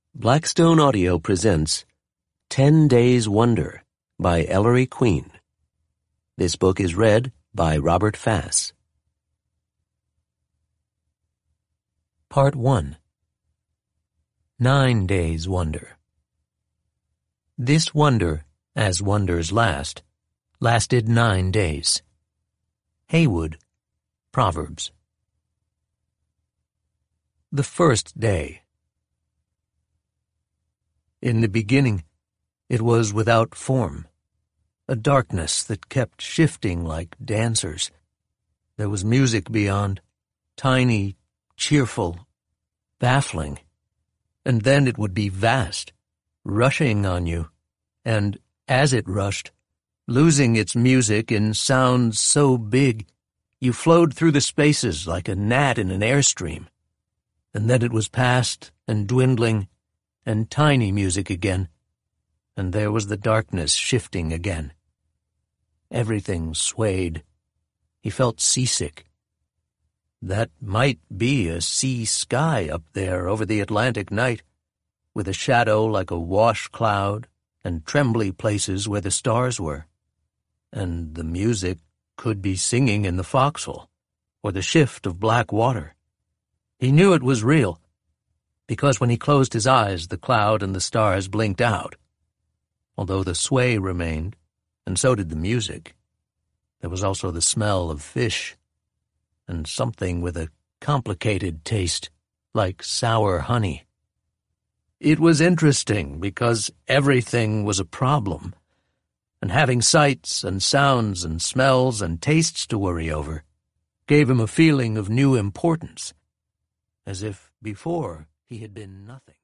Blackstone Audio presents 10 Days Wonder by Ellery Queen. This book is read by Robert Fass. Part 1. 9 Days Wonder. This wonder, as wonders last, lasted 9 days. Heywood, Proverbs. The first day. In the beginning, it was without form, a darkness that kept shifting like dancers. There was music beyond, tiny, cheerful, baffling, and then it would be vast, rushing on you, and as it rushed, losing its music in sounds so big, you flowed through the spaces like a gnat in an airstream. And then it was past and dwindling, and tiny music again, and there was the darkness shifting again. Everything swayed. He felt seasick. That might be a sea sky up there over the Atlantic night, with a shadow like a wash cloud and trembly places where the stars were. And the music could be singing in the forecastle, or the shift of black water. He knew it was real, because when he closed his eyes, the cloud and the stars blinked out. Although the sway remained, and so did the music, there was also the smell of fish, and something with a complicated taste, like sour honey. It was interesting because everything was a problem, and having sights and sounds and smells and tastes to worry over gave him a feeling of new importance, as if before he had been nothing.